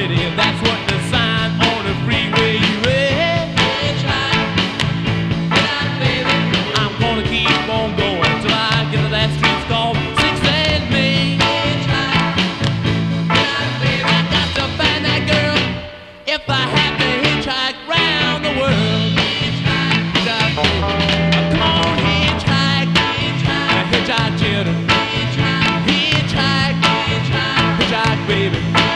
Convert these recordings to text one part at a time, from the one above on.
city. That's what the sign on the freeway read. Hitchhike, hitchhike, baby. I'm gonna keep on going till I get to that street called 6th and Main. Hitchhike, hitchhike, baby. I got to find that girl if I have to hitchhike round the world. Hitchhike, hitchhike, baby. Come on, hitchhike, hitchhike, hitchhike, children. Hitchhike, hitchhike, hitchhike, baby.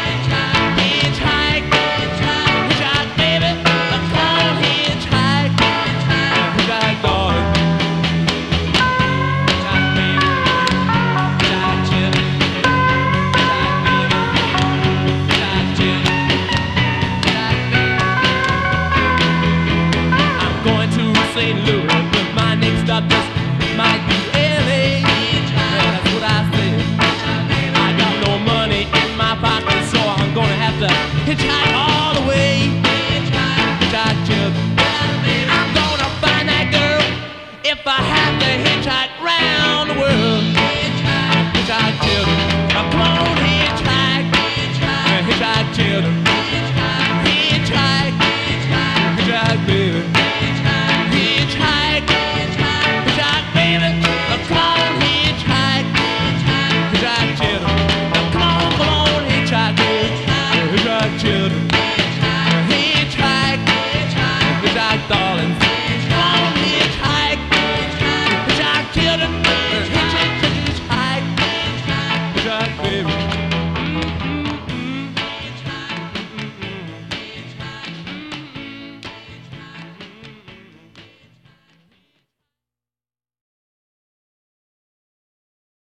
St. Louis, but my next stop just might be LA. Yeah, that's what I said. I got no money in my pocket, so I'm gonna have to hitchhike all the way. Hitchhike, children. I'm gonna find that girl if I have to hitchhike round the world. Hitchhike, children. Now come on, hitchhike. Hitchhike, children. Hitchhike, hitchhike, baby. Children, hitchhike, hitchhike, darling. Come on, hitchhike, hitchhike, children. Hitchhike, hitchhike, baby.